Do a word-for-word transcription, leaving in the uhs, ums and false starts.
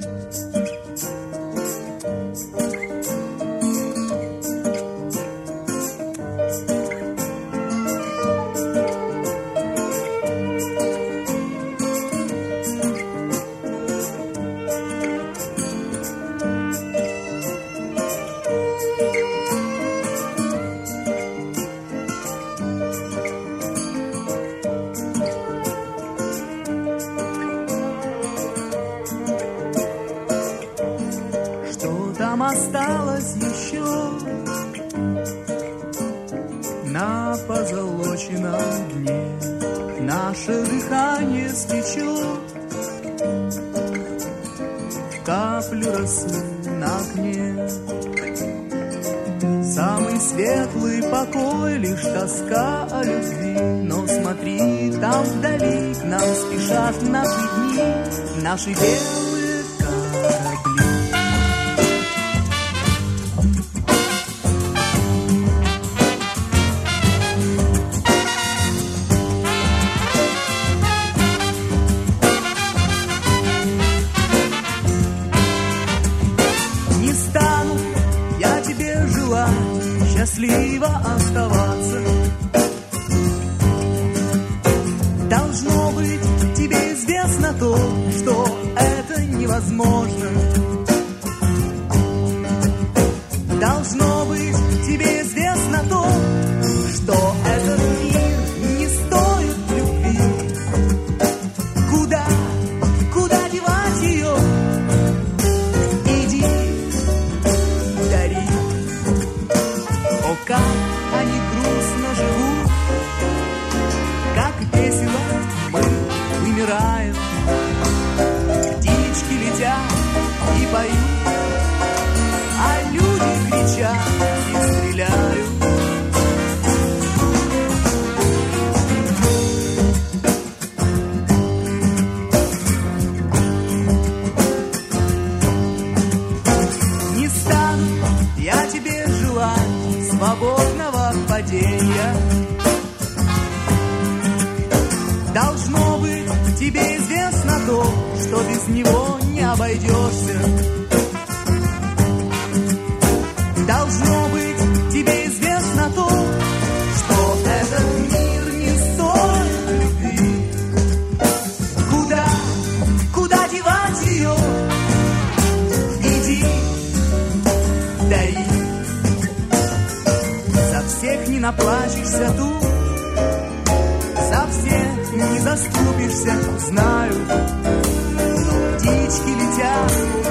Осталось еще на позолоченном дне. Наше дыхание стечет в каплю росы на окне. Самый светлый покой, лишь тоска о любви. Но смотри, там вдали к нам спешат наши дни, наши белые корабли. Счастливо оставаться. Должно быть, тебе известно то, что это невозможно. Должно быть, тебе известно то, что этот мир не стоит любви. Куда, куда девать ее? Иди, дари. О, как они грустно живут, как весело мы вымираем. Птички летят и поют, а люди кричат и стреляют. Не стану я тебе желать свободного падения. Должно быть, тебе известно то, что без него не обойдешься. Должно быть, тебе известно то, что этот мир не стоит любви. Куда, куда девать ее? Иди, дари. За всех не наплачешься тут, за всех не заступишься, знаю. Но птички летят